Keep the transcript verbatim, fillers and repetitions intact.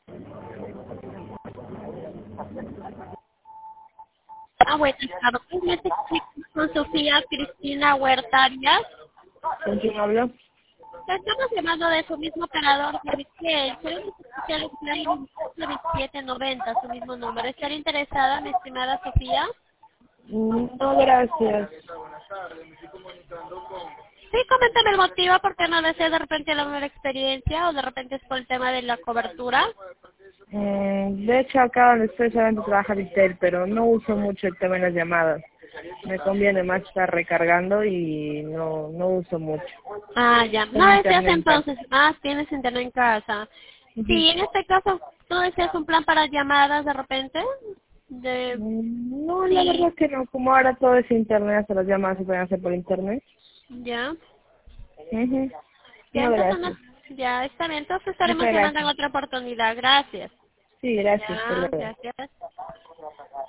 Ah, buenas tardes. Me explico con Sofía Cristina Huerta Arias. ¿Con quién hablo? La estamos llamando de su mismo operador de Retail. Queremos escuchar el plan veintisiete noventa, su mismo número. ¿Estar interesada, mi estimada Sofía? No, gracias. Sí, coméntame el motivo, por qué no desea de repente la nueva experiencia o de repente es por el tema de la cobertura. Mm, de hecho, acá donde estoy solamente trabaja Vistel, pero no uso mucho el tema de las llamadas. Me conviene más estar recargando y no no uso mucho. Ah, ya. Con No deseas internet en casa. entonces. Ah, tienes internet en casa. Ujú. Sí, en este caso, ¿tú deseas un plan para llamadas de repente? De... Mm, No, la verdad Sí, es que no. Como ahora todo es internet, hasta las llamadas se pueden hacer por internet. ya. Ujú. Ya, No, entonces, no- gracias. ya está bien. Entonces estaremos Muchas llamando en gracias. otra oportunidad. Gracias. Sí, gracias. Hasta Ya, luego. gracias.